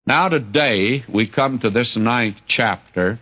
Now today we come to this 9th chapter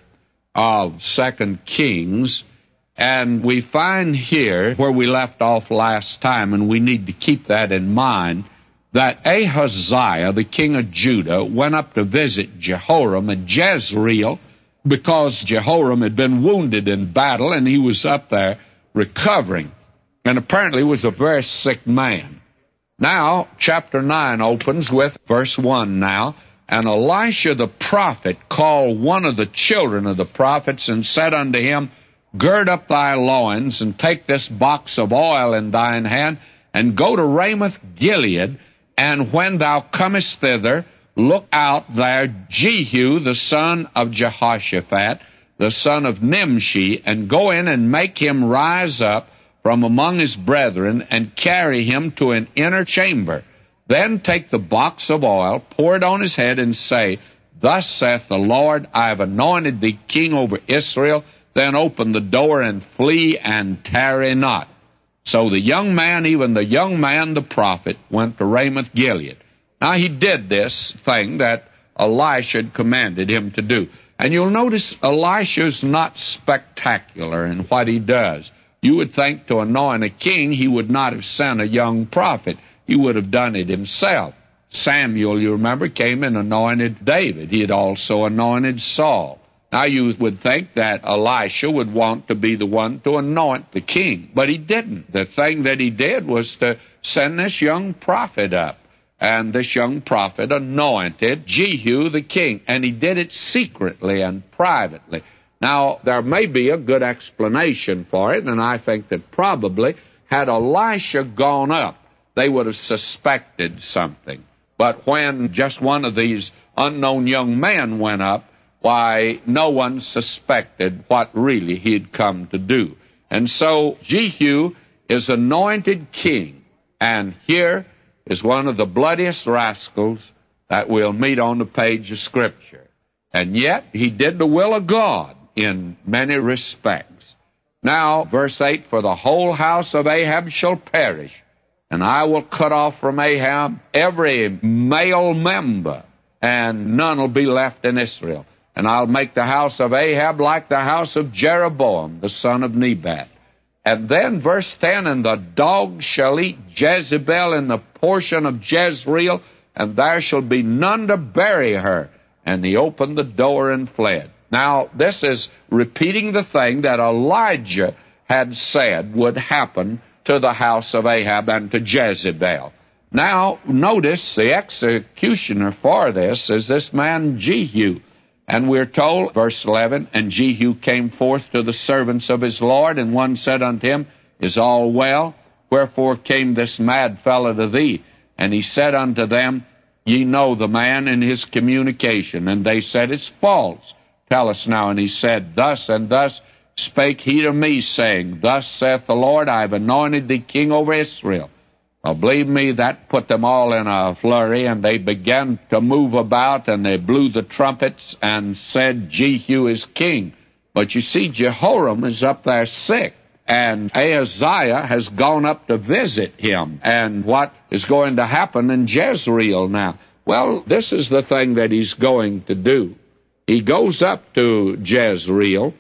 of 2 Kings, and we find here where we left off last time, and we need to keep that in mind, that Ahaziah, the king of Judah, went up to visit Jehoram at Jezreel because Jehoram had been wounded in battle, and he was up there recovering, and apparently was a very sick man. Now, chapter 9 opens with verse 1 now, and Elisha the prophet called one of the children of the prophets and said unto him, Gird up thy loins, and take this box of oil in thine hand, and go to Ramoth Gilead, and when thou comest thither, look out there Jehu the son of Jehoshaphat, the son of Nimshi, and go in and make him rise up from among his brethren, and carry him to an inner chamber. Then take the box of oil, pour it on his head, and say, Thus saith the Lord, I have anointed thee king over Israel. Then open the door and flee, and tarry not. So the young man, even the young man, the prophet, went to Ramoth Gilead. Now he did this thing that Elisha had commanded him to do. And you'll notice Elisha's not spectacular in what he does. You would think to anoint a king, he would not have sent a young prophet. He would have done it himself. Samuel, you remember, came and anointed David. He had also anointed Saul. Now you would think that Elisha would want to be the one to anoint the king, but he didn't. The thing that he did was to send this young prophet up, and this young prophet anointed Jehu the king, and he did it secretly and privately. Now, there may be a good explanation for it, and I think that probably had Elisha gone up, they would have suspected something. But when just one of these unknown young men went up, why, no one suspected what really he had come to do. And so Jehu is anointed king, and here is one of the bloodiest rascals that we'll meet on the page of Scripture. And yet, he did the will of God in many respects. Now, verse 8, For the whole house of Ahab shall perish, and I will cut off from Ahab every male member, and none will be left in Israel. And I'll make the house of Ahab like the house of Jeroboam, the son of Nebat. And then verse 10, And the dogs shall eat Jezebel in the portion of Jezreel, and there shall be none to bury her. And he opened the door and fled. Now, this is repeating the thing that Elijah had said would happen to the house of Ahab and to Jezebel. Now, notice the executioner for this is this man Jehu. And we're told, verse 11, And Jehu came forth to the servants of his Lord, and one said unto him, Is all well? Wherefore came this mad fellow to thee? And he said unto them, Ye know the man and his communication. And they said, It's false. Tell us now. And he said, Thus and thus spake he to me, saying, Thus saith the Lord, I have anointed thee king over Israel. Well, believe me, that put them all in a flurry, and they began to move about, and they blew the trumpets and said, Jehu is king. But you see, Jehoram is up there sick, and Ahaziah has gone up to visit him. And what is going to happen in Jezreel now? Well, this is the thing that he's going to do. He goes up to Jezreel,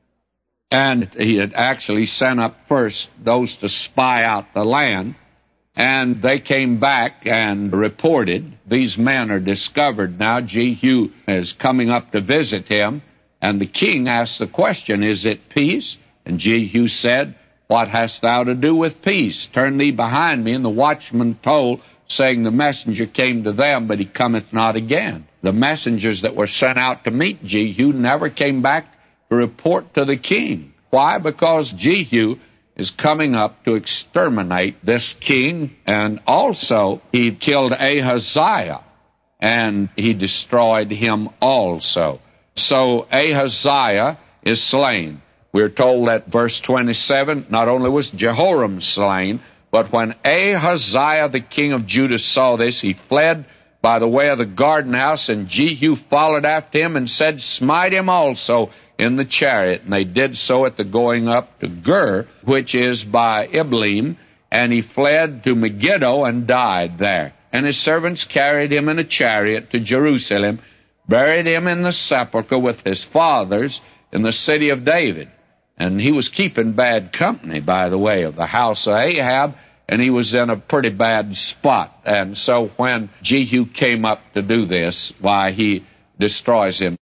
and he had actually sent up first those to spy out the land. And they came back and reported, These men are discovered now. Jehu is coming up to visit him. And the king asked the question, Is it peace? And Jehu said, What hast thou to do with peace? Turn thee behind me. And the watchman told, saying, The messenger came to them, but he cometh not again. The messengers that were sent out to meet Jehu never came back to report to the king. Why? Because Jehu is coming up to exterminate this king, and also he killed Ahaziah, and he destroyed him also. So Ahaziah is slain. We're told that verse 27, not only was Jehoram slain, but when Ahaziah the king of Judah saw this, he fled by the way of the garden house, and Jehu followed after him and said, Smite him also in the chariot. And they did so at the going up to Gur, which is by Ibleam, and he fled to Megiddo and died there. and his servants carried him in a chariot to Jerusalem, buried him in the sepulchre with his fathers in the city of David. And he was keeping bad company, by the way, of the house of Ahab, and he was in a pretty bad spot. And so when Jehu came up to do this, why, he destroys him.